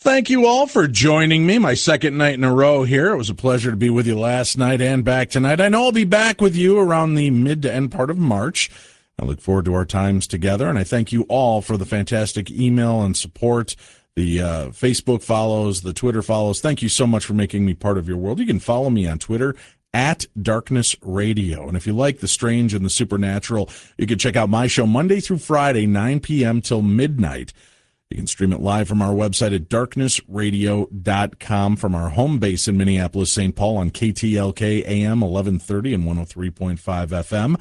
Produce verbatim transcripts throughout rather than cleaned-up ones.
Thank you all for joining me, my second night in a row here. It was a pleasure to be with you last night and back tonight. I know I'll be back with you around the mid to end part of March. I look forward to our times together, and I thank you all for the fantastic email and support, the uh, Facebook follows, the Twitter follows. Thank you so much for making me part of your world. You can follow me on Twitter at Darkness Radio. And if you like the strange and the supernatural, you can check out my show Monday through Friday, nine p.m. till midnight. You can stream it live from our website at darkness radio dot com from our home base in Minneapolis, Saint Paul on K T L K A M eleven thirty and one oh three point five F M.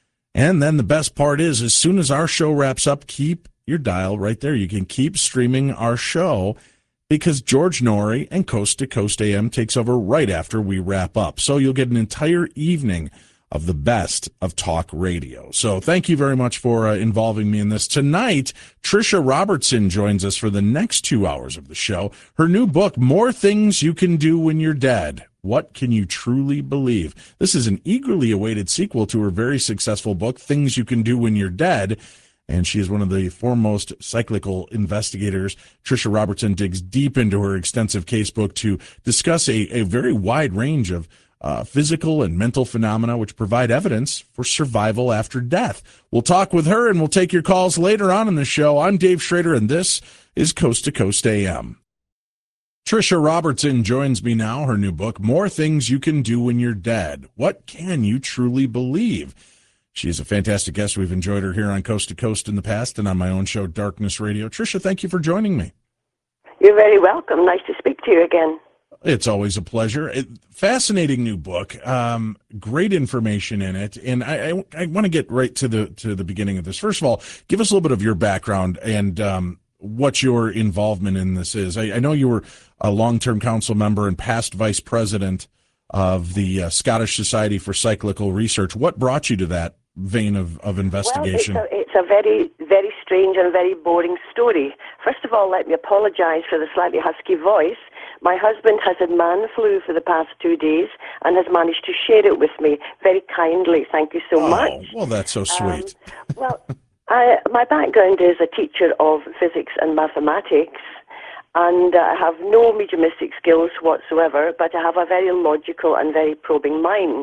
And then the best part is, as soon as our show wraps up, keep your dial right there. You can keep streaming our show because George Norrie and Coast to Coast A M takes over right after we wrap up. So you'll get an entire evening of the best of talk radio. So thank you very much for uh, involving me in this. Tonight, Tricia Robertson joins us for the next two hours of the show. Her new book, More Things You Can Do When You're Dead. What Can You Truly Believe? This is an eagerly awaited sequel to her very successful book, Things You Can Do When You're Dead. And she is one of the foremost cyclical investigators. Tricia Robertson digs deep into her extensive casebook to discuss a, a very wide range of Uh, physical and mental phenomena which provide evidence for survival after death. We'll talk with her and we'll take your calls later on in the show. I'm Dave Schrader, and this is Coast to Coast A M. Tricia Robertson joins me now. Her new book, More Things You Can Do When You're Dead. What Can You Truly Believe? She is a fantastic guest. We've enjoyed her here on Coast to Coast in the past and on my own show, Darkness Radio. Tricia, thank you for joining me. You're very welcome. Nice to speak to you again. It's always a pleasure. It, fascinating new book. Um, great information in it, and I, I, I want to get right to the to the beginning of this. First of all, give us a little bit of your background and um, what your involvement in this is. I, I know you were a long-term council member and past vice president of the uh, Scottish Society for Cyclical Research. What brought you to that vein of, of investigation? Well, it's a, it's a very, very strange and very boring story. First of all, let me apologize for the slightly husky voice. My husband has had man flu for the past two days and has managed to share it with me very kindly. Thank you so oh, much. Well, that's so sweet. Um, well, I, my background is a teacher of physics and mathematics, and uh, I have no mediumistic skills whatsoever, but I have a very logical and very probing mind.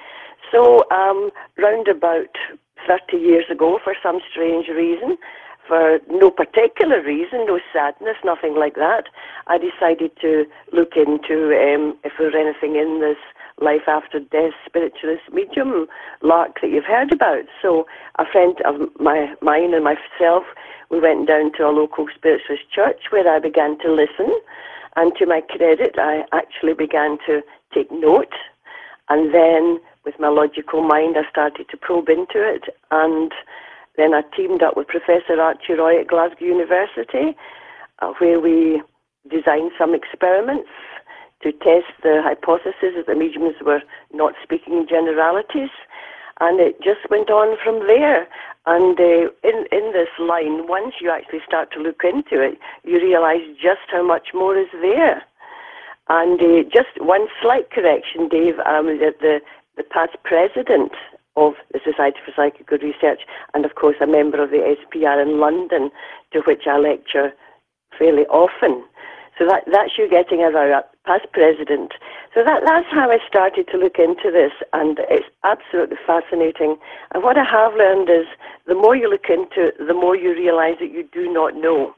So, um, round about thirty years ago, for some strange reason, for no particular reason, no sadness, nothing like that, I decided to look into um, if there was anything in this life after death, spiritualist medium lark that you've heard about. So a friend of my, mine and myself, we went down to a local spiritualist church where I began to listen, and to my credit, I actually began to take note, and then with my logical mind, I started to probe into it, and then I teamed up with Professor Archie Roy at Glasgow University, uh, where we designed some experiments to test the hypothesis that the mediums were not speaking in generalities. And it just went on from there. And uh, in, in this line, once you actually start to look into it, you realize just how much more is there. And uh, just one slight correction, Dave, um, that the, the past president of the Society for Psychical Research, and of course a member of the S P R in London, to which I lecture fairly often. So that that's you getting as our past president. So that that's how I started to look into this, and it's absolutely fascinating. And what I have learned is the more you look into it, the more you realize that you do not know.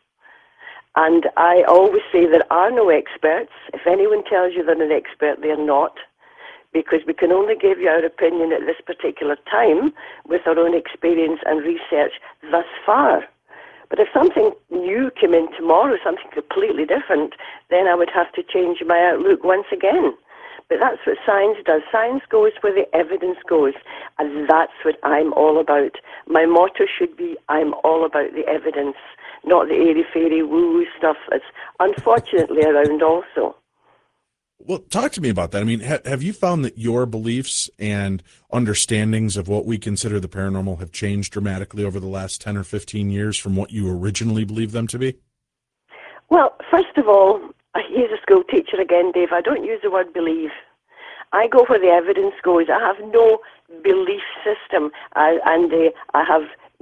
And I always say there are no experts. If anyone tells you they're an expert, they're not, because we can only give you our opinion at this particular time with our own experience and research thus far. But if something new came in tomorrow, something completely different, then I would have to change my outlook once again. But that's what science does. Science goes where the evidence goes, and that's what I'm all about. My motto should be, I'm all about the evidence, not the airy-fairy woo-woo stuff that's unfortunately around also. Well, talk to me about that. I mean, ha- have you found that your beliefs and understandings of what we consider the paranormal have changed dramatically over the last ten or fifteen years from what you originally believed them to be? Well, first of all, here's a school teacher again, Dave. I don't use the word believe. I go where the evidence goes. I have no belief system, I, and uh, I have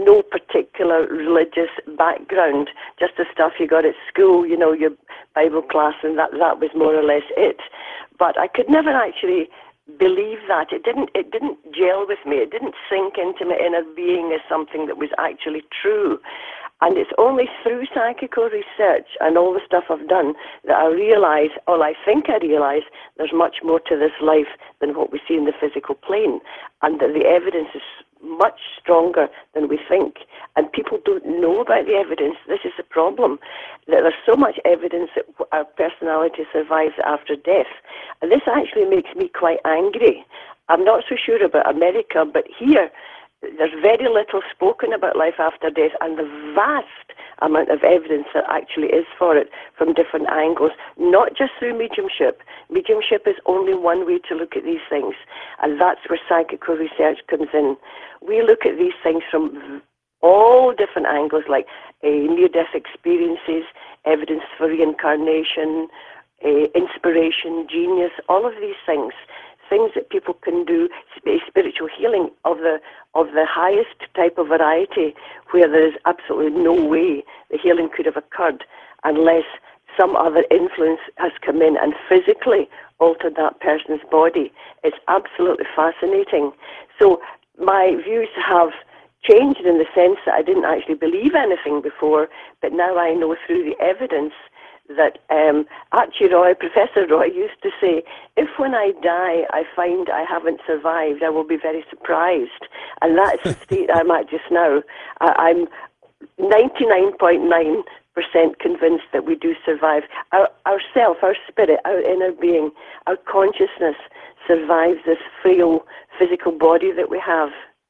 no particular religious background, just the stuff you got at school, you know, your Bible class, and that, that was more or less it. But I could never actually believe that. It didn't, it didn't gel with me. It didn't sink into my inner being as something that was actually true. And it's only through psychical research and all the stuff I've done that I realise, or I think I realise, there's much more to this life than what we see in the physical plane, and that the evidence is much stronger than we think. And people don't know about the evidence. This is the problem, that there's so much evidence that our personality survives after death. And this actually makes me quite angry. I'm not so sure about America, but here, there's very little spoken about life after death, and the vast amount of evidence that actually is for it from different angles, not just through mediumship. Mediumship is only one way to look at these things, and that's where psychical research comes in. We look at these things from all different angles, like uh, near-death experiences, evidence for reincarnation, uh, inspiration, genius, all of these things. Things that people can do, spiritual healing of the of the highest type of variety, where there is absolutely no way the healing could have occurred unless some other influence has come in and physically altered that person's body. It's absolutely fascinating. So my views have changed in the sense that I didn't actually believe anything before, but now I know through the evidence that um, Archie Roy, Professor Roy, used to say, if when I die I find I haven't survived, I will be very surprised. And that's the state I'm at just now. I, I'm ninety-nine point nine percent convinced that we do survive. Our, our self, our spirit, our inner being, our consciousness survives this frail physical body that we have.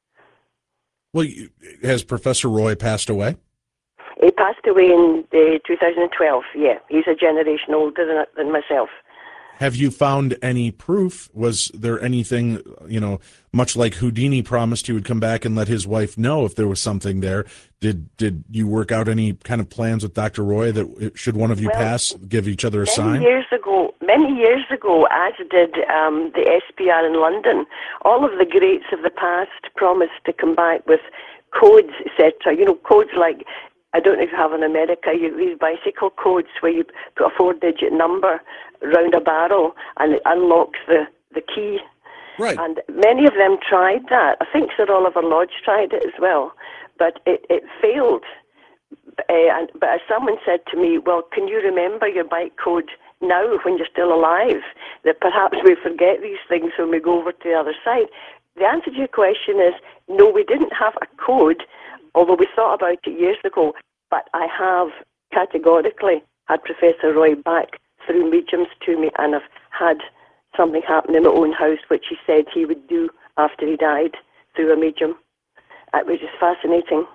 Well, has Professor Roy passed away? He passed away in uh, two thousand twelve, yeah. He's a generation older than, than myself. Have you found any proof? Was there anything, you know, much like Houdini promised he would come back and let his wife know if there was something there? Did did you work out any kind of plans with Doctor Roy that should one of you well, pass, give each other a many sign? Years ago, many years ago, as did um, the S P R in London, all of the greats of the past promised to come back with codes, et cetera. You know, codes like, I don't know if you have in America, you, these bicycle codes where you put a four-digit number round a barrel and it unlocks the, the key. Right. And many of them tried that. I think Sir Oliver Lodge tried it as well, but it, it failed. Uh, and, but as someone said to me, well, can you remember your bike code now when you're still alive? That perhaps we forget these things when we go over to the other side. The answer to your question is, no, we didn't have a code, although we thought about it years ago, but I have categorically had Professor Roy back through mediums to me, and I've had something happen in my own house, which he said he would do after he died through a medium. It was just fascinating.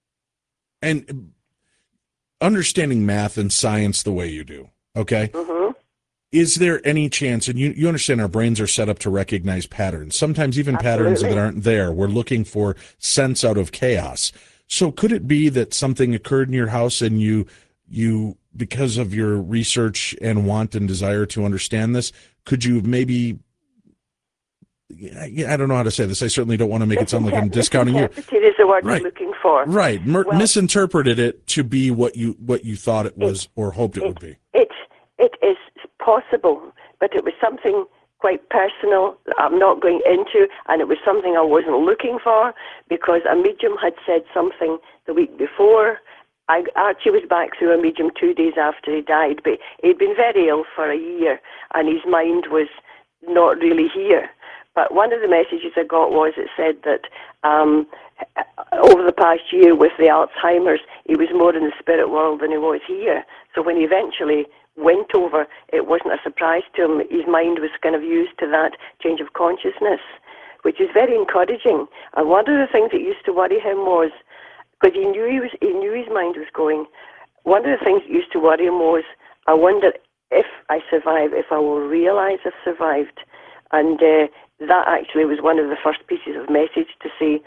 And understanding math and science the way you do, okay? Mm-hmm. Is there any chance, and you, you understand our brains are set up to recognize patterns, sometimes even Absolutely. patterns that aren't there. We're looking for sense out of chaos. So could it be that something occurred in your house and you, you, because of your research and want and desire to understand this, could you maybe, I don't know how to say this. I certainly don't want to make it sound like I'm discounting you. Misinterpreted is the word Right. I'm looking for. Right. Mer- well, misinterpreted it to be what you what you thought it was it, or hoped it, it would be. It, it is possible, but it was something quite personal that I'm not going into, and it was something I wasn't looking for because a medium had said something the week before. I, Archie was back through a medium two days after he died, but he'd been very ill for a year, and his mind was not really here. But one of the messages I got was, it said that um, over the past year with the Alzheimer's, he was more in the spirit world than he was here. So when he eventually went over, it wasn't a surprise to him. His mind was kind of used to that change of consciousness, which is very encouraging. And one of the things that used to worry him was, because he knew he was, he knew his mind was going. One of the things that used to worry him was, I wonder if I survive, if I will realize I've survived. And uh, that actually was one of the first pieces of message to say,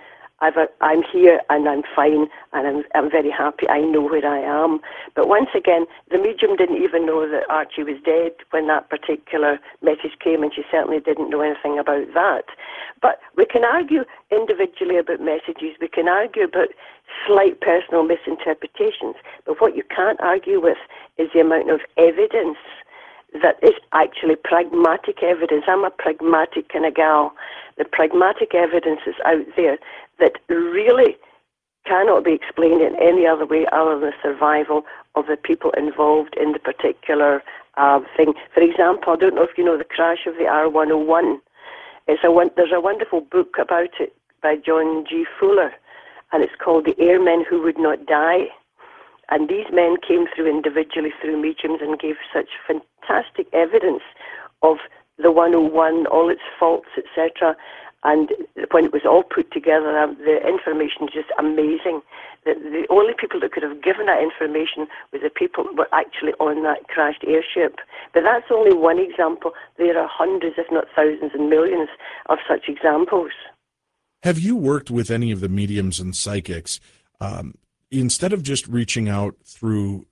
I've a, I'm here and I'm fine and I'm, I'm very happy. I know where I am. But once again, the medium didn't even know that Archie was dead when that particular message came, and she certainly didn't know anything about that. But we can argue individually about messages. We can argue about slight personal misinterpretations. But what you can't argue with is the amount of evidence that is actually pragmatic evidence. I'm a pragmatic kind of gal. The pragmatic evidence is out there that really cannot be explained in any other way other than the survival of the people involved in the particular uh, thing. For example, I don't know if you know the crash of the R one oh one. It's a, there's a wonderful book about it by John G. Fuller, and it's called The Airmen Who Would Not Die. And these men came through individually through mediums and gave such fantastic evidence of the one oh one, all its faults, et cetera. And when it was all put together, um, the information is just amazing. The, the only people that could have given that information were the people that were actually on that crashed airship. But that's only one example. There are hundreds, if not thousands and millions of such examples. Have you worked with any of the mediums and psychics, um, instead of just reaching out through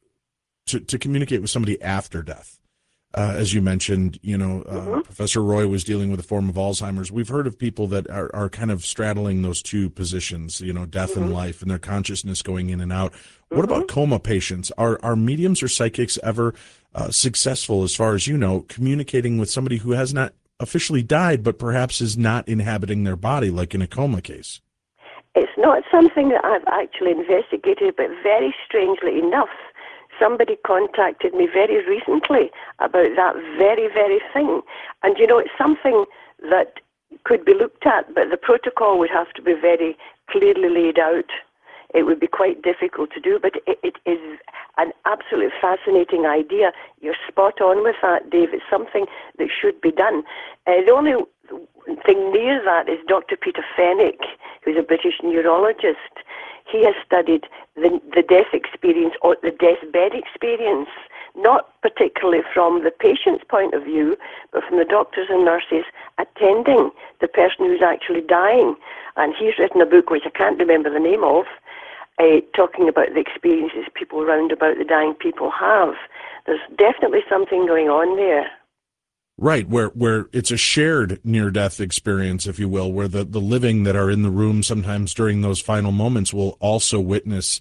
to, to communicate with somebody after death? Uh, as you mentioned, you know, uh, mm-hmm. Professor Roy was dealing with a form of Alzheimer's. We've heard of people that are, are kind of straddling those two positions, you know, death mm-hmm. and life, and their consciousness going in and out. What mm-hmm. about coma patients? Are are mediums or psychics ever uh, successful, as far as you know, communicating with somebody who has not officially died, but perhaps is not inhabiting their body, like in a coma case? It's not something that I've actually investigated, but very strangely enough, somebody contacted me very recently about that very, very thing. And, you know, it's something that could be looked at, but the protocol would have to be very clearly laid out. It would be quite difficult to do, but it, it is an absolutely fascinating idea. You're spot on with that, Dave. It's something that should be done. Uh, the only thing near that is Doctor Peter Fenwick, who's a British neurologist. He has studied the, the death experience or the deathbed experience, not particularly from the patient's point of view, but from the doctors and nurses attending the person who's actually dying. And he's written a book, which I can't remember the name of, uh, talking about the experiences people round about the dying people have. There's definitely something going on there. Right, where where it's a shared near-death experience, if you will, where the, the living that are in the room sometimes during those final moments will also witness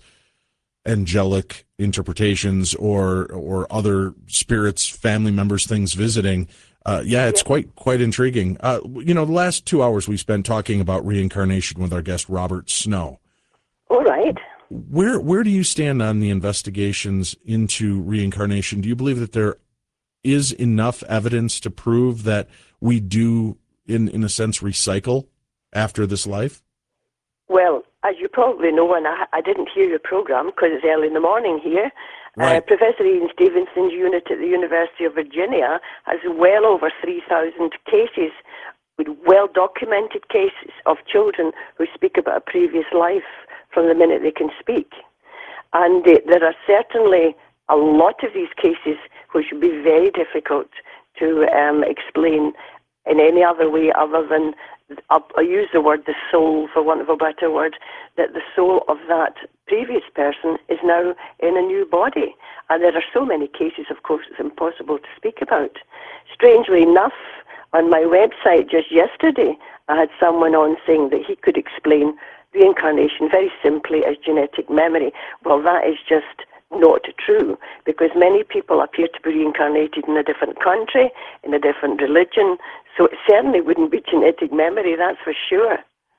angelic interpretations or or other spirits, family members, things visiting. Uh, yeah, it's yeah. quite quite intriguing. Uh, you know, the last two hours we spent talking about reincarnation with our guest, Robert Snow. All right. Where where do you stand on the investigations into reincarnation? Do you believe that there is enough evidence to prove that we do, in, in a sense, recycle after this life? Well, as you probably know, and I, I didn't hear your program because it's early in the morning here, right. uh, Professor Ian Stevenson's unit at the University of Virginia has well over three thousand cases, with well-documented cases of children who speak about a previous life from the minute they can speak. And uh, there are certainly a lot of these cases which would be very difficult to um, explain in any other way other than, I'll, I'll use the word the soul, for want of a better word, that the soul of that previous person is now in a new body. And there are so many cases, of course, it's impossible to speak about. Strangely enough, on my website just yesterday, I had someone on saying that he could explain reincarnation very simply as genetic memory. Well, that is just not true, because many people appear to be reincarnated in a different country, in a different religion, so it certainly wouldn't be genetic memory, that's for sure.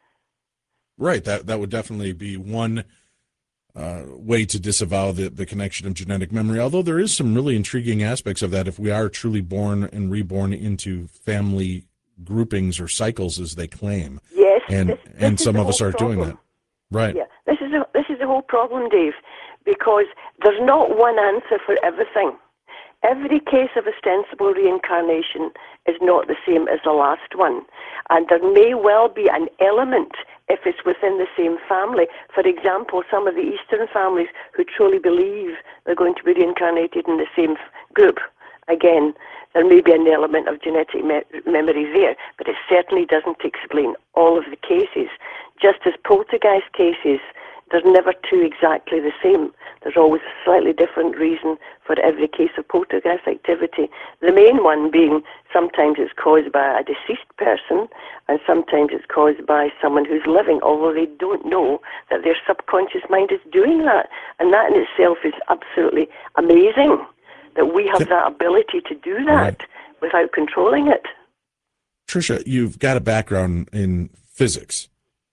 Right, that that would definitely be one uh, way to disavow the, the connection of genetic memory, although there is some really intriguing aspects of that if we are truly born and reborn into family groupings or cycles, as they claim. Yes, and this, this and some of us are problem. doing that. Right. Yeah, this is a, this is the whole problem, Dave, because there's not one answer for everything. Every case of ostensible reincarnation is not the same as the last one. And there may well be an element if it's within the same family. For example, some of the Eastern families who truly believe they're going to be reincarnated in the same group. Again, there may be an element of genetic me- memory there, but it certainly doesn't explain all of the cases. Just as poltergeist cases, they're never two exactly the same. There's always a slightly different reason for every case of poltergeist activity. The main one being sometimes it's caused by a deceased person and sometimes it's caused by someone who's living, although they don't know that their subconscious mind is doing that. And that in itself is absolutely amazing, that we have that ability to do that right. without controlling it. Tricia, you've got a background in physics.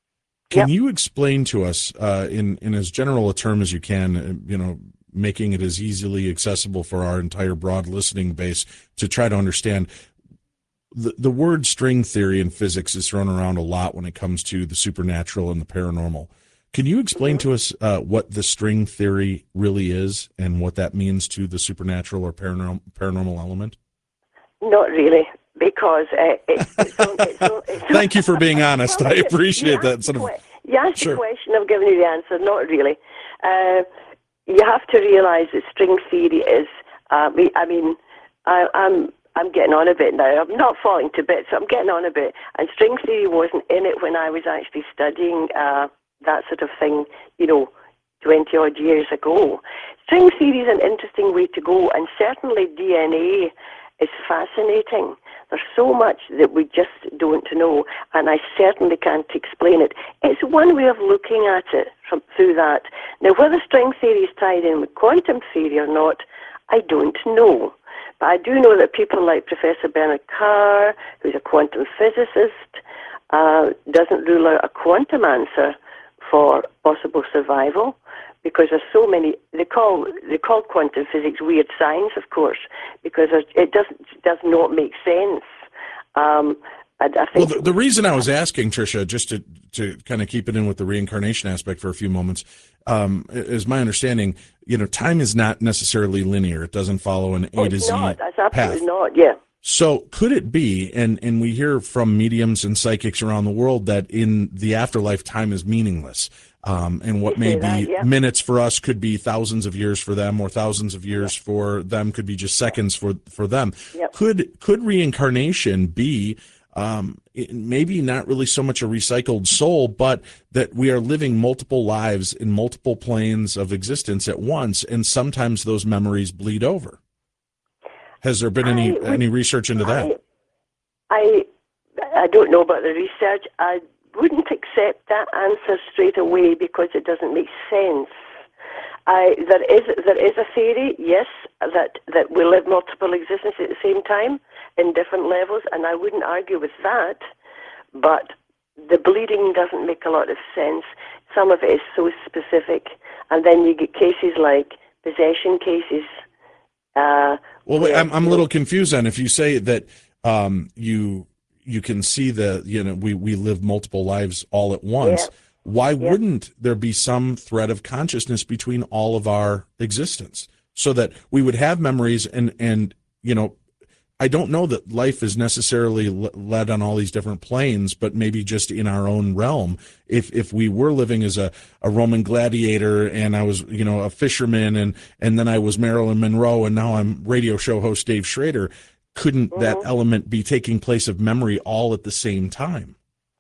Can yep. you explain to us, uh, in, in as general a term as you can, you know, making it as easily accessible for our entire broad listening base to try to understand? The, the word string theory in physics is thrown around a lot when it comes to the supernatural and the paranormal. Can you explain mm-hmm. to us uh, what the string theory really is and what that means to the supernatural or paranormal, paranormal element? Not really. Because uh, it's, it's, on, it's, on, it's Thank you for being honest. I appreciate that. Sort of, you asked sure. the question, I've given you the answer. Not really. Uh, you have to realize that string theory is. Uh, I mean, I, I'm I'm getting on a bit now. I'm not falling to bits. I'm getting on a bit. And string theory wasn't in it when I was actually studying uh, that sort of thing. You know, twenty odd years ago. String theory is an interesting way to go, and certainly D N A is fascinating. There's so much that we just don't know, and I certainly can't explain it. It's one way of looking at it from, through that. Now, whether string theory is tied in with quantum theory or not, I don't know. But I do know that people like Professor Bernard Carr, who's a quantum physicist, uh, doesn't rule out a quantum answer for possible survival. Because there's so many, they call they call quantum physics weird science, of course, because it doesn't does not make sense. Um, I, I think well, the, the reason I was asking, Tricia, just to, to kind of keep it in with the reincarnation aspect for a few moments, um, is my understanding, you know, time is not necessarily linear. It doesn't follow an oh, A to Z not. That's absolutely path. not, yeah. So could it be, and, and we hear from mediums and psychics around the world that in the afterlife, time is meaningless. Um, and what may that, be yeah. minutes for us could be thousands of years for them, or thousands of years yep. for them could be just seconds for, for them. Yep. Could could reincarnation be um, maybe not really so much a recycled soul, but that we are living multiple lives in multiple planes of existence at once, and sometimes those memories bleed over? Has there been any I, any research into that? I, I I don't know about the research. I wouldn't accept that answer straight away because it doesn't make sense. I, there is there is a theory, yes, that, that we live multiple existences at the same time in different levels, and I wouldn't argue with that, but the bleeding doesn't make a lot of sense. Some of it is so specific, and then you get cases like possession cases. Uh, well, wait, I'm, I'm a little confused then. If you say that um, you... you can see the, you know, we, we live multiple lives all at once. Yeah. Why yeah. wouldn't there be some thread of consciousness between all of our existence so that we would have memories and, and, you know, I don't know that life is necessarily led on all these different planes, but maybe just in our own realm. If, if we were living as a, a Roman gladiator and I was, you know, a fisherman and, and then I was Marilyn Monroe and now I'm radio show host Dave Schrader, couldn't mm-hmm. that element be taking place of memory all at the same time?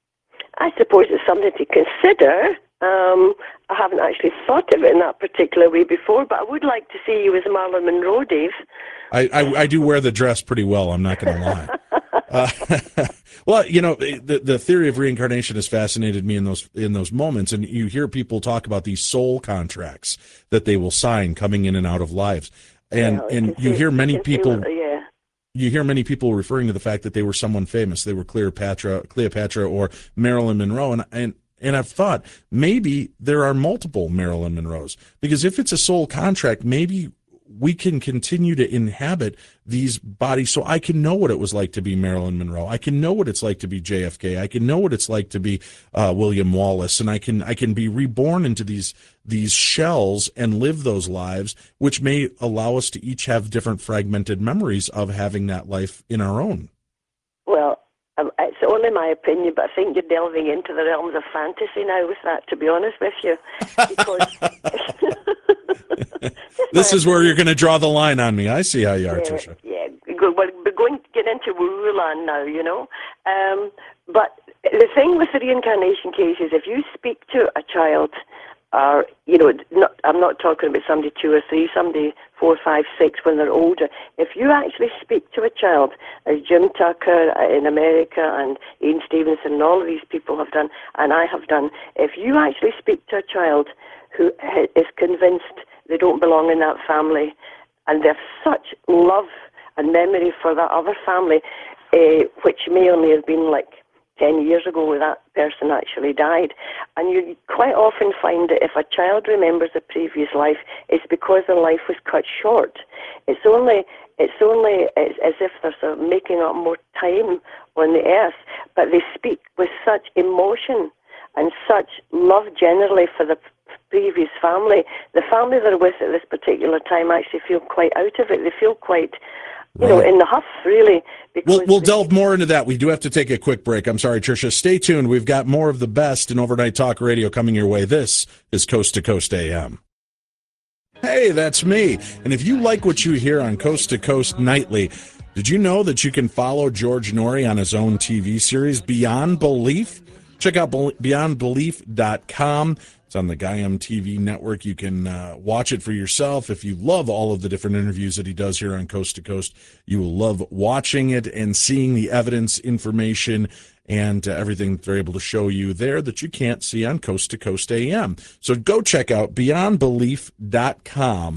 I suppose it's something to consider. Um, I haven't actually thought of it in that particular way before, but I would like to see you as Marilyn Monroe, Dave. I, I, I do wear the dress pretty well, I'm not going to lie. uh, well, you know, the, the theory of reincarnation has fascinated me in those in those moments, and you hear people talk about these soul contracts that they will sign coming in and out of lives. And, yeah, and you hear many people... yeah. You hear many people referring to the fact that they were someone famous. They were Cleopatra, Cleopatra or Marilyn Monroe. And, and, and I've thought maybe there are multiple Marilyn Monroes, because if it's a soul contract, maybe we can continue to inhabit these bodies so I can know what it was like to be Marilyn Monroe. I can know what it's like to be J F K. I can know what it's like to be uh, William Wallace, and I can I can be reborn into these these shells and live those lives, which may allow us to each have different fragmented memories of having that life in our own. Well, um, it's only my opinion, but I think you're delving into the realms of fantasy now with that, to be honest with you. Because this is where you're going to draw the line on me. I see how you are, yeah, Tricia. Yeah, we're going to get into woo-woo land now, you know. Um, but The thing with the reincarnation case is if you speak to a child, or, you know, not, I'm not talking about somebody two or three, somebody four, five, six when they're older. If you actually speak to a child, as Jim Tucker in America and Ian Stevenson and all of these people have done, and I have done, if you actually speak to a child who is convinced they don't belong in that family, and they have such love and memory for that other family, uh, which may only have been like ten years ago when that person actually died. And you quite often find that if a child remembers a previous life, it's because their life was cut short. It's only, it's only it's as if they're sort of making up more time on the earth, but they speak with such emotion and such love generally for the previous family. The family they're with at this particular time actually feel quite out of it. They feel quite, you know, in the huff, really. We'll, we'll delve more into that. We do have to take a quick break. I'm sorry, Tricia. Stay tuned. We've got more of the best in Overnight Talk Radio coming your way. This is Coast to Coast A M. Hey, that's me. And if you like what you hear on Coast to Coast Nightly, did you know that you can follow George Noory on his own T V series, Beyond Belief? Check out beyond belief dot com. It's on the Gaiam T V network. You can uh, watch it for yourself. If you love all of the different interviews that he does here on Coast to Coast, you will love watching it and seeing the evidence, information, and uh, everything they're able to show you there that you can't see on Coast to Coast A M. So go check out beyond belief dot com.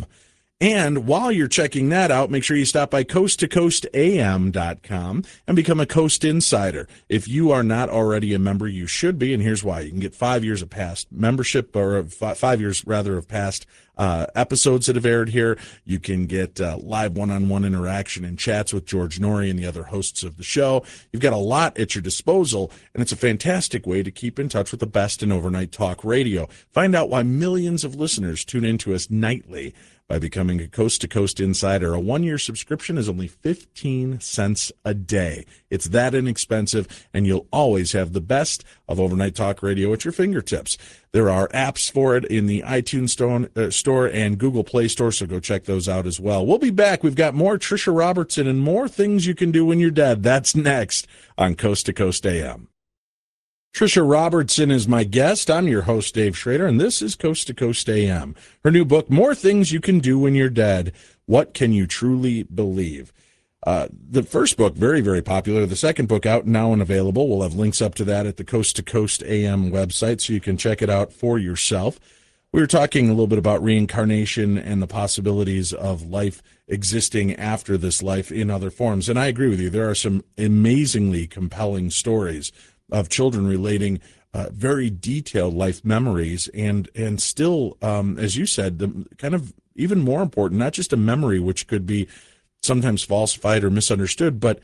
And while you're checking that out, make sure you stop by coast to coast A M dot com and become a Coast Insider. If you are not already a member, you should be, and here's why. You can get five years of past membership, or five years, rather, of past uh, episodes that have aired here. You can get uh, live one-on-one interaction and chats with George Noory and the other hosts of the show. You've got a lot at your disposal, and it's a fantastic way to keep in touch with the best in overnight talk radio. Find out why millions of listeners tune into us nightly by becoming a Coast to Coast Insider. A one-year subscription is only fifteen cents a day. It's that inexpensive, and you'll always have the best of overnight talk radio at your fingertips. There are apps for it in the iTunes store, uh, store and Google Play Store, so go check those out as well. We'll be back. We've got more Tricia Robertson and more things you can do when you're dead. That's next on Coast to Coast A M. Tricia Robertson is my guest. I'm your host, Dave Schrader, and this is Coast to Coast A M. Her new book, More Things You Can Do When You're Dead, What Can You Truly Believe? Uh, the first book, very, very popular. The second book, out now and available. We'll have links up to that at the Coast to Coast A M website, so you can check it out for yourself. We were talking a little bit about reincarnation and the possibilities of life existing after this life in other forms. And I agree with you. There are some amazingly compelling stories of children relating uh, very detailed life memories, and and still, um, as you said, the kind of even more important, not just a memory which could be sometimes falsified or misunderstood, but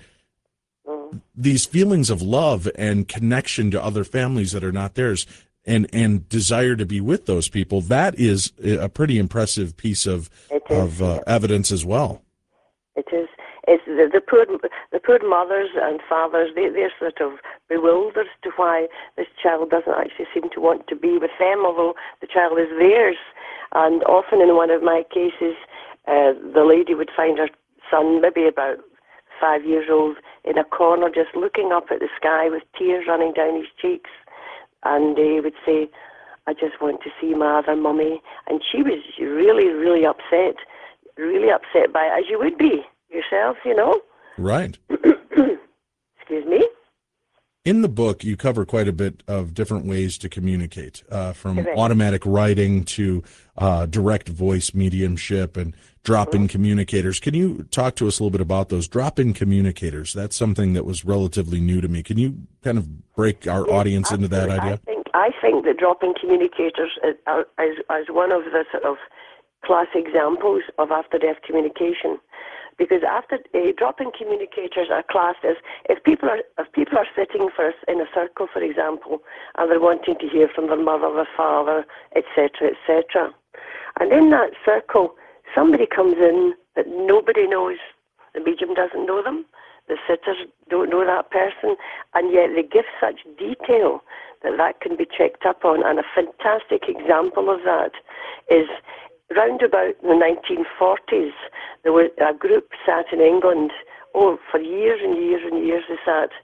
these feelings of love and connection to other families that are not theirs, and and desire to be with those people. That is a pretty impressive piece of of uh, evidence as well. It is. It's the, the poor, the poor mothers and fathers. They, they're sort of bewildered as to why this child doesn't actually seem to want to be with them, although the child is theirs. And often in one of my cases, uh, the lady would find her son, maybe about five years old, in a corner, just looking up at the sky with tears running down his cheeks, and he would say, "I just want to see my other mummy." And she was really, really upset, really upset by it, as you would be yourself, you know. Right. Excuse me. In the book, you cover quite a bit of different ways to communicate, uh, from Correct. automatic writing to uh, direct voice mediumship and drop-in mm-hmm. communicators. Can you talk to us a little bit about those drop-in communicators? That's something that was relatively new to me. Can you kind of break our yes, audience absolutely. into that idea? I think, I think that drop-in communicators is, is, is one of the sort of class examples of after-death communication. Because after uh, drop-in communicators are classed as, if people are if people are sitting first in a circle, for example, and they're wanting to hear from their mother, their father, et cetera, et cetera, and in that circle, somebody comes in that nobody knows. The medium doesn't know them. The sitters don't know that person, and yet they give such detail that that can be checked up on. And a fantastic example of that is, round about the nineteen forties, there was a group sat in England, oh, for years and years and years they sat,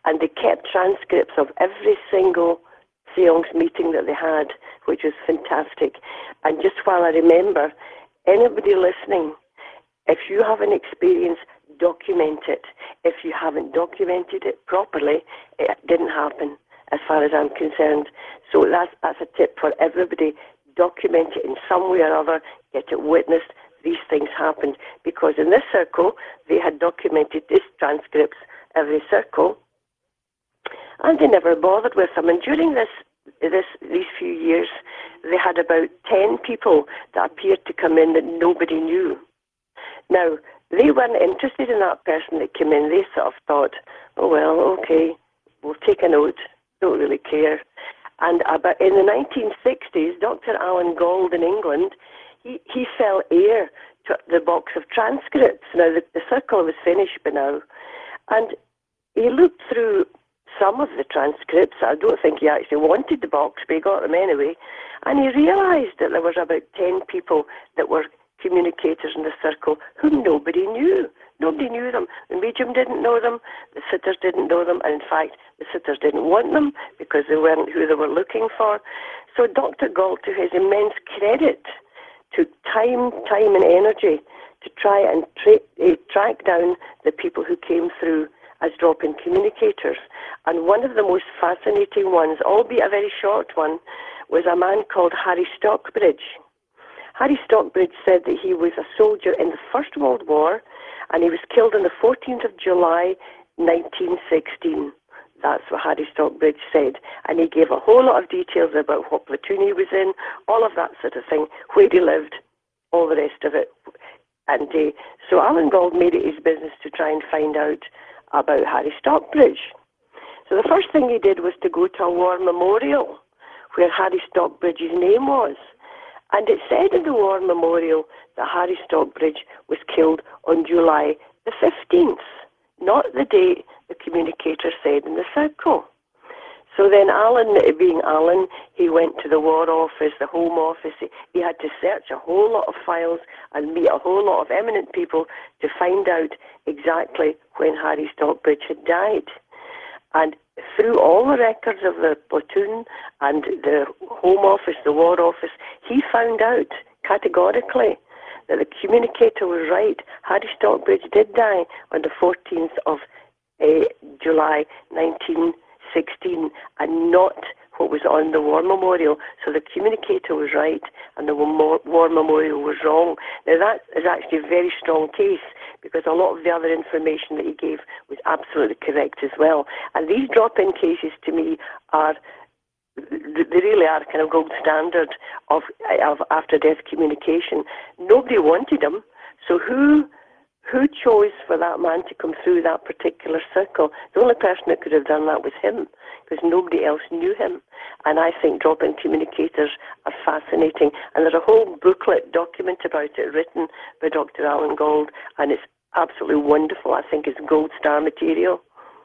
and they kept transcripts of every single seance meeting that they had, which was fantastic. And just while I remember, anybody listening, if you have an experience, document it. If you haven't documented it properly, it didn't happen, as far as I'm concerned. So that's, that's a tip for everybody. Document it in some way or other, get it witnessed. These things happened, because in this circle, they had documented these transcripts, every circle, and they never bothered with them. And during this, this these few years, they had about ten people that appeared to come in that nobody knew. Now, they weren't interested in that person that came in. They sort of thought, oh, well, okay, we'll take a note, don't really care. And about in the nineteen sixties, Doctor Alan Gauld in England, he, he fell heir to the box of transcripts. Now, the, the circle was finished by now. And he looked through some of the transcripts. I don't think he actually wanted the box, but he got them anyway. And he realised that there was about ten people that were communicators in the circle whom nobody knew. Nobody knew them. The medium didn't know them. The sitters didn't know them. And in fact, the sitters didn't want them because they weren't who they were looking for. So Doctor Gauld, to his immense credit, took time, time and energy to try and tra- uh, track down the people who came through as drop-in communicators. And one of the most fascinating ones, albeit a very short one, was a man called Harry Stockbridge. Harry Stockbridge said that he was a soldier in the First World War, and he was killed on the fourteenth of July, nineteen sixteen. That's what Harry Stockbridge said. And he gave a whole lot of details about what platoon he was in, all of that sort of thing, where he lived, all the rest of it. And uh, so Alan Gauld made it his business to try and find out about Harry Stockbridge. So the first thing he did was to go to a war memorial where Harry Stockbridge's name was. And it said in the war memorial that Harry Stockbridge was killed on July the fifteenth, not the date the communicator said in the circle. So then Alan, being Alan, he went to the War Office, the Home Office. He, he had to search a whole lot of files and meet a whole lot of eminent people to find out exactly when Harry Stockbridge had died. And through all the records of the platoon and the Home Office, the War Office, he found out categorically that the communicator was right. Harry Stockbridge did die on the fourteenth of uh, July nineteen sixteen, and not what was on the war memorial. So the communicator was right and the war memorial was wrong. Now that is actually a very strong case, because a lot of the other information that he gave was absolutely correct as well. And these drop-in cases, to me, are they really are kind of gold standard of, of after-death communication. Nobody wanted them, so who who chose for that man to come through that particular circle? The only person that could have done that was him, because nobody else knew him. And I think drop-in communicators are fascinating. And there's a whole booklet document about it written by Doctor Alan Gauld, and it's absolutely wonderful. I think it's gold star material.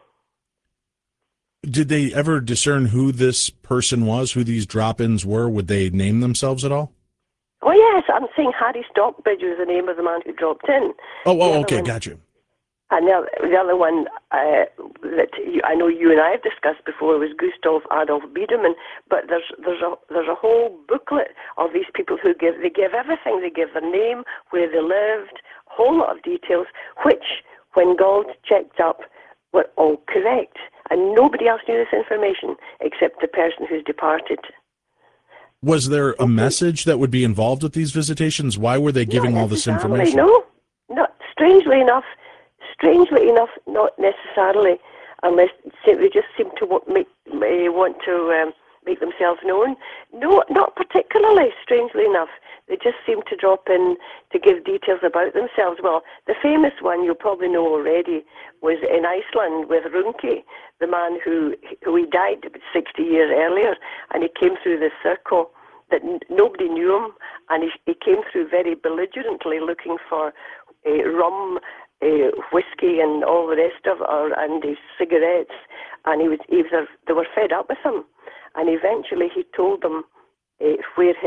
Did they ever discern who this person was, who these drop-ins were? Would they name themselves at all? Oh, yes, I'm saying Harry Stockbridge was the name of the man who dropped in. Oh, oh okay, one, got you. And the, the other one uh, that you, I know you and I have discussed before was Gustav Adolf Biedermann. But there's there's a there's a whole booklet of these people who give they give everything. They give their name, where they lived, a whole lot of details, which, when Gauld checked up, were all correct. And nobody else knew this information except the person who's departed. Was there a message that would be involved with these visitations? Why were they giving all this information? No, not strangely enough. Strangely enough, not necessarily, unless they just seem to want, make, want to um, make themselves known. No, not particularly. Strangely enough, they just seem to drop in to give details about themselves. Well, the famous one you'll probably know already was in Iceland with Runke, the man who who he died sixty years earlier, and he came through this circle that n- nobody knew him, and he, he came through very belligerently looking for uh, rum, uh, whiskey, and all the rest of it, and his cigarettes, and he was, he was they were fed up with him, and eventually he told them uh, where his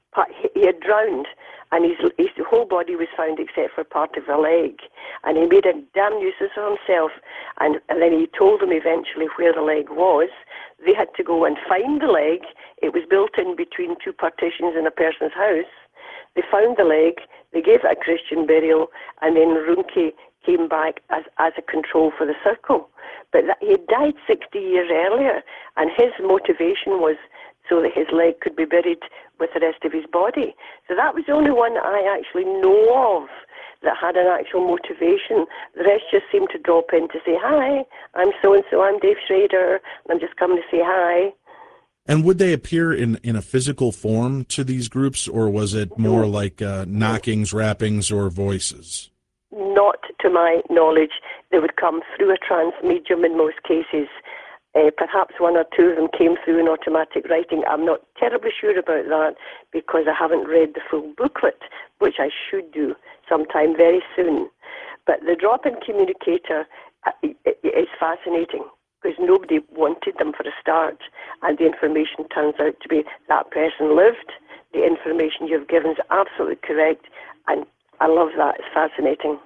part, he had drowned, and his, his whole body was found except for part of a leg. And he made a damn nuisance of himself. And, and then he told them eventually where the leg was. They had to go and find the leg. It was built in between two partitions in a person's house. They found the leg. They gave it a Christian burial, and then Runke came back as, as a control for the circle. But that, he had died sixty years earlier, and his motivation was so that his leg could be buried with the rest of his body. So that was the only one that I actually know of that had an actual motivation. The rest just seemed to drop in to say, hi, I'm so-and-so, I'm Dave Schrader, and I'm just coming to say hi. And would they appear in, in a physical form to these groups, or was it more no. like uh, knockings, rappings, or voices? Not to my knowledge. They would come through a trance medium in most cases. Uh, perhaps one or two of them came through in automatic writing. I'm not terribly sure about that because I haven't read the full booklet, which I should do sometime very soon. But the drop-in communicator uh, is fascinating because nobody wanted them for a start, and the information turns out to be that person lived. The information you've given is absolutely correct, and I love that. It's fascinating.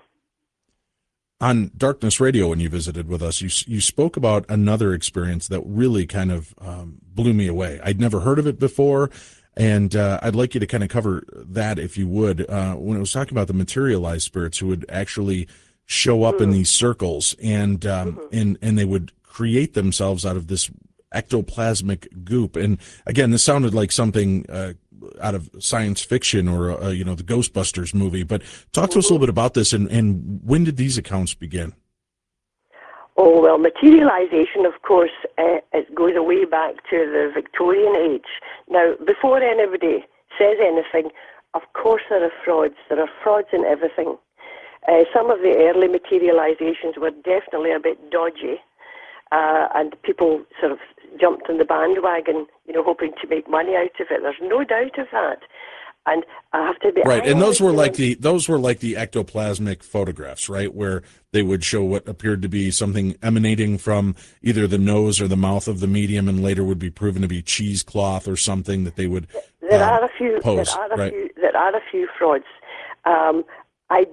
On Darkness Radio, when you visited with us, you you spoke about another experience that really kind of um, blew me away. I'd never heard of it before, and uh, I'd like you to kind of cover that, if you would. Uh, when it was talking about the materialized spirits who would actually show up mm-hmm. in these circles, and um, mm-hmm. and and they would create themselves out of this ectoplasmic goop. And again, this sounded like something uh, out of science fiction or, uh, you know, the Ghostbusters movie. But talk to us a little bit about this, and, and when did these accounts begin? Oh, well, materialization, of course, uh, it goes way back to the Victorian age. Now, before anybody says anything, of course there are frauds. There are frauds in everything. Uh, some of the early materializations were definitely a bit dodgy. Uh, and people sort of jumped on the bandwagon, you know, hoping to make money out of it. There's no doubt of that. And I have to be right. And those were know, like the those were like the ectoplasmic photographs, right, where they would show what appeared to be something emanating from either the nose or the mouth of the medium, and later would be proven to be cheesecloth or something that they would. There uh, are a few. Pose, there are a right? few. There are a few frauds. Um, I,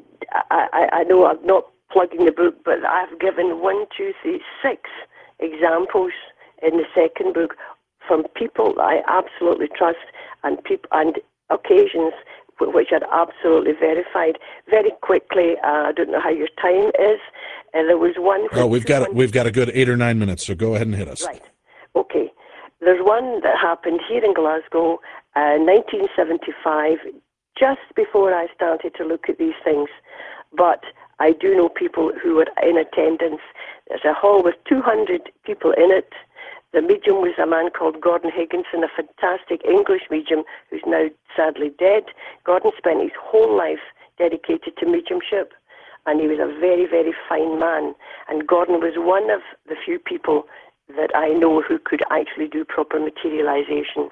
I I know I'm not plugging the book, but I've given one, two, three, six examples in the second book from people I absolutely trust, and people and occasions which are absolutely verified. Very quickly, uh, I don't know how your time is. Uh, there was one. Oh, we've got one, we've got a good eight or nine minutes, so go ahead and hit us. Right. Okay. There's one that happened here in Glasgow, uh, nineteen seventy-five, just before I started to look at these things. But I do know people who were in attendance. There's a hall with two hundred people in it. The medium was a man called Gordon Higginson, a fantastic English medium who's now sadly dead. Gordon spent his whole life dedicated to mediumship, and he was a very, very fine man. And Gordon was one of the few people that I know who could actually do proper materialization.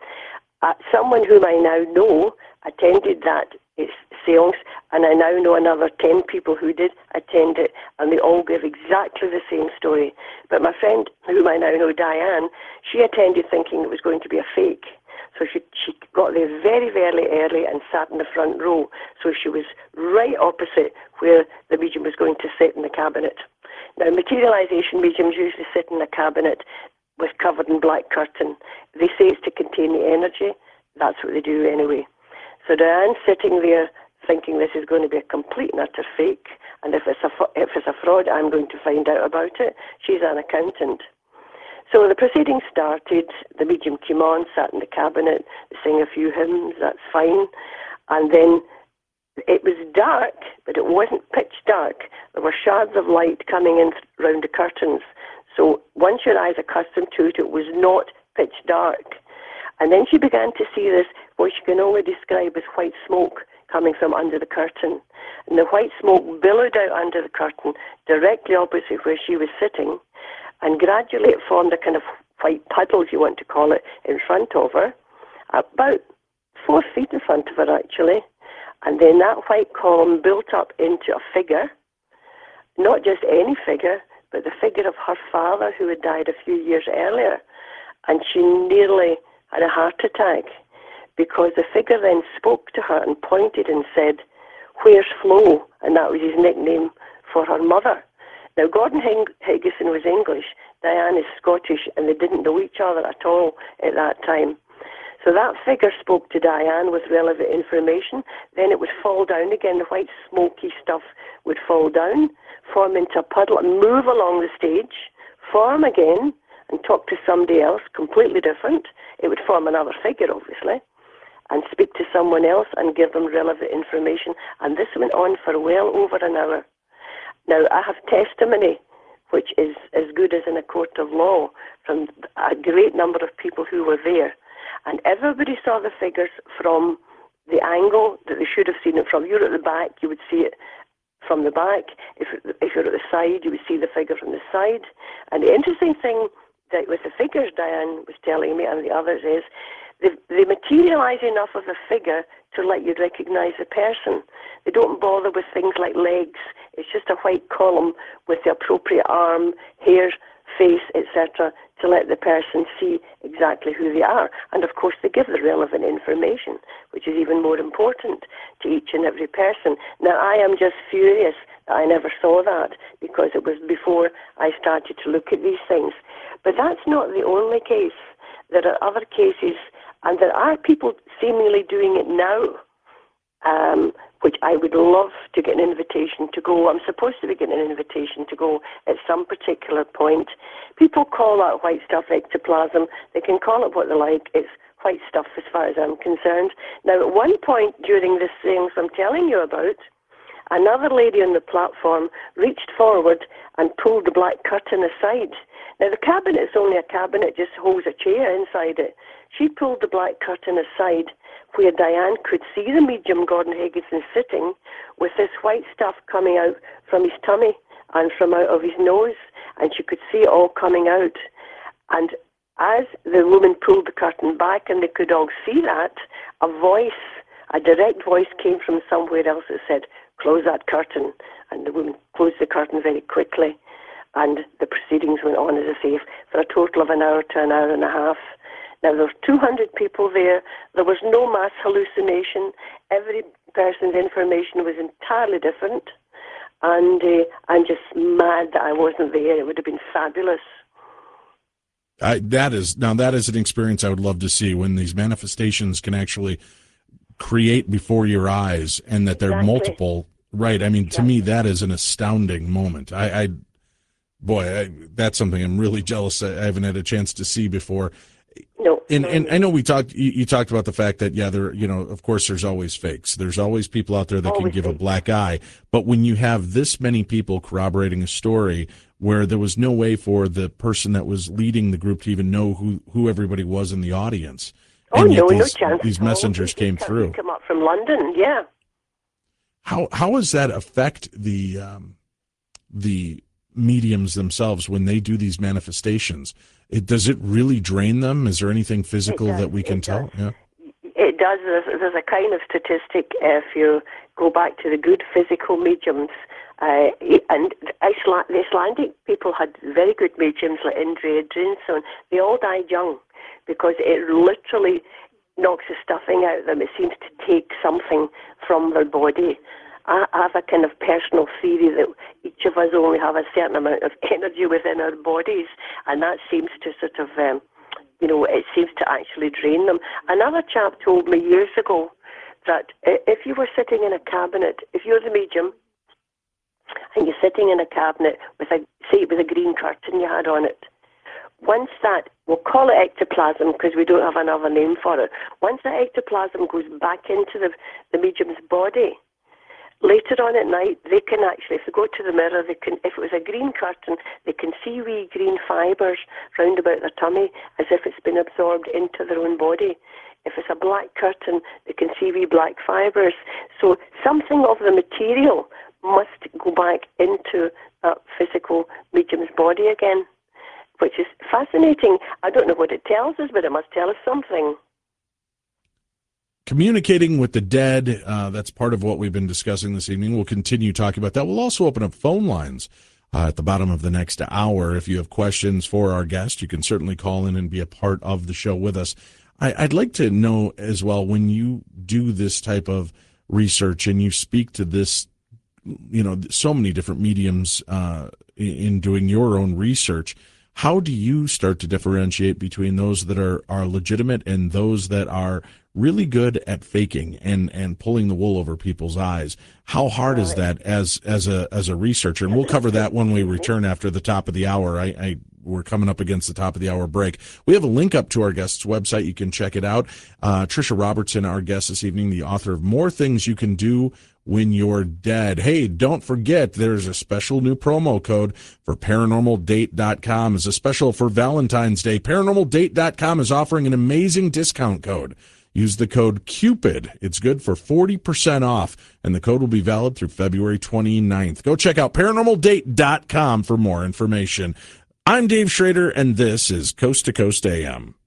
Uh, someone whom I now know attended that seance, and I now know another ten people who did attend it, and they all give exactly the same story. But my friend, whom I now know, Diane, she attended thinking it was going to be a fake. So she she got there very, very early and sat in the front row. So she was right opposite where the medium was going to sit in the cabinet. Now, materialization mediums usually sit in a cabinet with covered in black curtain. They say it's to contain the energy. That's what they do anyway. So Diane's sitting there thinking this is going to be a complete and utter fake, and if it's a if it's a fraud, I'm going to find out about it. She's an accountant. So the proceedings started. The medium came on, sat in the cabinet, sang a few hymns. That's fine, and then it was dark, but it wasn't pitch dark. There were shards of light coming in round the curtains. So once your eyes are accustomed to it, it was not pitch dark. And then she began to see this, what she can only describe as white smoke coming from under the curtain. And the white smoke billowed out under the curtain, directly opposite where she was sitting, and gradually it formed a kind of white puddle, if you want to call it, in front of her, about four feet in front of her, actually. And then that white column built up into a figure, not just any figure, but the figure of her father who had died a few years earlier. And she nearly had a heart attack because the figure then spoke to her and pointed and said, "Where's Flo?" And that was his nickname for her mother. Now, Gordon Higginson was English, Diane is Scottish, and they didn't know each other at all at that time. So that figure spoke to Diane with relevant information. Then it would fall down again. The white smoky stuff would fall down, form into a puddle and move along the stage, form again and talk to somebody else completely different. It would form another figure, obviously, and speak to someone else and give them relevant information. And this went on for well over an hour. Now, I have testimony, which is as good as in a court of law, from a great number of people who were there. And everybody saw the figures from the angle that they should have seen it from. You're at the back, you would see it from the back. If, if you're at the side, you would see the figure from the side. And the interesting thing that with the figures Diane was telling me and the others is they, they materialize enough of the figure to let you recognize the person. They don't bother with things like legs. It's just a white column with the appropriate arm, hair, face, et cetera, to let the person see exactly who they are. And of course, they give the relevant information, which is even more important to each and every person. Now, I am just furious that I never saw that, because it was before I started to look at these things. But that's not the only case. There are other cases, and there are people seemingly doing it now, um, which I would love to get an invitation to go. I'm supposed to be getting an invitation to go at some particular point. People call that white stuff ectoplasm. They can call it what they like. It's white stuff as far as I'm concerned. Now, at one point during this thing I'm telling you about, another lady on the platform reached forward and pulled the black curtain aside. Now, the cabinet's only a cabinet, just holds a chair inside it. She pulled the black curtain aside where Diane could see the medium, Gordon Higginson, sitting with this white stuff coming out from his tummy and from out of his nose, and she could see it all coming out. And as the woman pulled the curtain back and they could all see that, a voice, a direct voice came from somewhere else that said, "Close that curtain." And the woman closed the curtain very quickly, and the proceedings went on, as I say, for a total of an hour to an hour and a half. Now, there were two hundred people there. There was no mass hallucination. Every person's information was entirely different. And uh, I'm just mad that I wasn't there. It would have been fabulous. I, that is now that is an experience I would love to see, when these manifestations can actually create before your eyes, and that they're Exactly. multiple. Right. I mean, Exactly. to me, that is an astounding moment. I, I boy, I, that's something I'm really jealous I haven't had a chance to see before. No. And no, and no. I know we talked. You, you talked about the fact that yeah, there. You know, of course, there's always fakes. There's always people out there that Always can give a fakes. black eye. But when you have this many people corroborating a story where there was no way for the person that was leading the group to even know who who everybody was in the audience, Oh, and yet no, no these chance. these at all. messengers They came come- through. They come up from London, yeah. How how does that affect the um, the mediums themselves when they do these manifestations? It does it really drain them? Is there anything physical does, that we can it tell? does. Yeah. It does. There's, there's a kind of statistic, if you go back to the good physical mediums, uh, and the, Iceland, the Icelandic people had very good mediums like Indri Edrinsson. They all died young because it literally knocks the stuffing out of them. It seems to take something from their body. I have a kind of personal theory that each of us only have a certain amount of energy within our bodies, and that seems to sort of, um, you know, it seems to actually drain them. Another chap told me years ago that if you were sitting in a cabinet, if you're the medium, and you're sitting in a cabinet with a, say it was a green curtain you had on it, once that, we'll call it ectoplasm because we don't have another name for it, once that ectoplasm goes back into the, the medium's body, later on at night, they can actually, if they go to the mirror, they can, if it was a green curtain, they can see wee green fibres round about their tummy as if it's been absorbed into their own body. If it's a black curtain, they can see wee black fibres. So something of the material must go back into that physical medium's body again, which is fascinating. I don't know what it tells us, but it must tell us something. Communicating with the dead, uh, that's part of what we've been discussing this evening. We'll continue talking about that. We'll also open up phone lines uh, at the bottom of the next hour. If you have questions for our guest, you can certainly call in and be a part of the show with us. I, I'd like to know as well, when you do this type of research and you speak to this, you know, so many different mediums uh, in doing your own research, how do you start to differentiate between those that are, are legitimate and those that are really good at faking and, and pulling the wool over people's eyes? How hard is that as as a as a researcher? And we'll cover that when we return after the top of the hour. I, I we're coming up against the top of the hour break. We have a link up to our guest's website. You can check it out. Uh, Tricia Robertson, our guest this evening, the author of More Things You Can Do When You're Dead. Hey, don't forget, there's a special new promo code for paranormal date dot com. It's a special for Valentine's Day. paranormal date dot com is offering an amazing discount code. Use the code CUPID. It's good for forty percent off, and the code will be valid through February twenty-ninth. Go check out paranormal date dot com for more information. I'm Dave Schrader, and this is Coast to Coast A M.